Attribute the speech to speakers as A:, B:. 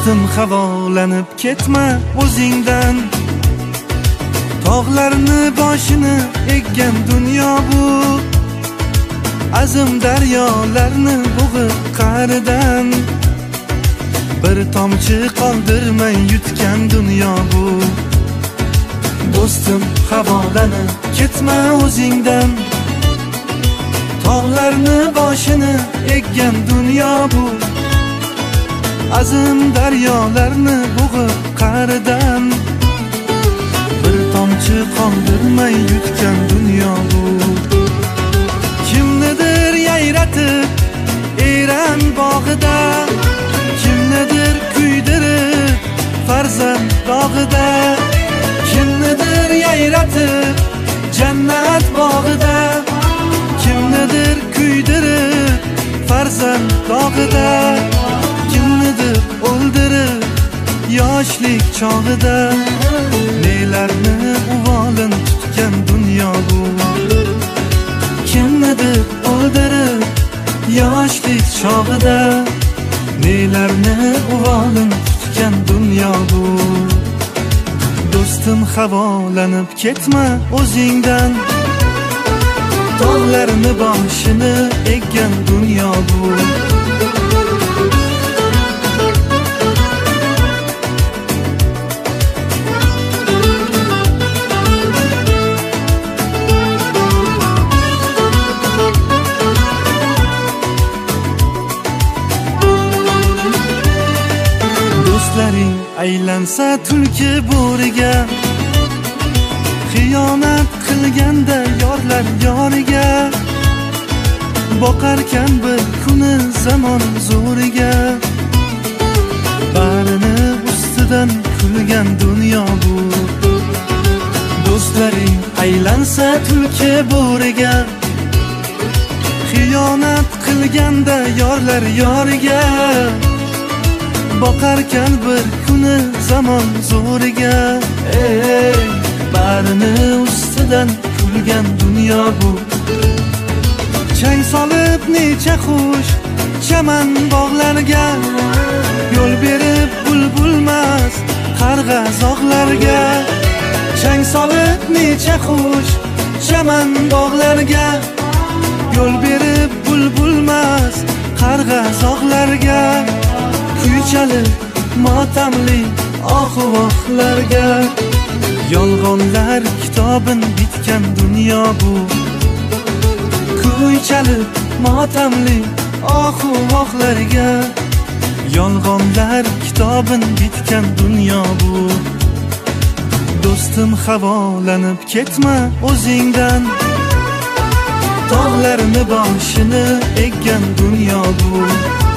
A: do'stim havolanib ketma o'zingdan. Tog'larni boshini eggan dunyo bu, azim daryolarni bo'g'ib qa'ridan. Bir tomchi qoldirmay yutgan dunyo bu. Do'stim havolanib ketma o'zingdan. Tog'larni boshini eggan dunyo bu, azim daryolarni bo'g'ib qa'ridan. Bir tomchi qoldirmay yutgan dunyo bu. Kimnidir yayratib eran bog'ida, kimnidir kuydirib farzand dog'ida. Kimnidir yayratib jannat bog'ida, kimnidir kuydirib farzand dog'ida. Kimnidir o'ldirib yoshlik chog'ida. Nelarni uvolin tutgan dunyo bu. Kimnidir o'ldirib yoshlik chog'ida. Nelarni uvolin tutgan dunyo bu. Do'stim havolanib ketma o'zingdan. Tog'larni boshini eggan dunyo bu. Do'stlaring aylansa tulki bo'riga, xiyonat qilganda yorlar yoriga. Boqarkan bir kuni zamon zo'riga. Barini ustidan kulgan dunyo bu. Do'stlaring aylansa tulki bo'riga, xiyonat qilganda yorlar yoriga. Boqarkan bir kuni zamon zo'riga. Barini ustidan kulgan dunyo bu. Chang solib necha xush chaman bog'larga, yo'l berib bulbulmas qarg'a zog'larga. Chang solib necha xush chaman bog'larga, yo'l berib bulbulmas qarg'a zog'larga. Kuychalib motamli ohu-vohlarga. Yolg'onlar kitobin bitgan dunyo bu. Kuychalib motamli ohu-vohlarga. Yolg'onlar kitobin bitgan dunyo bu. Do'stim havolanib ketma o'zingdan. Tog'larni boshini eggan dunyo bu.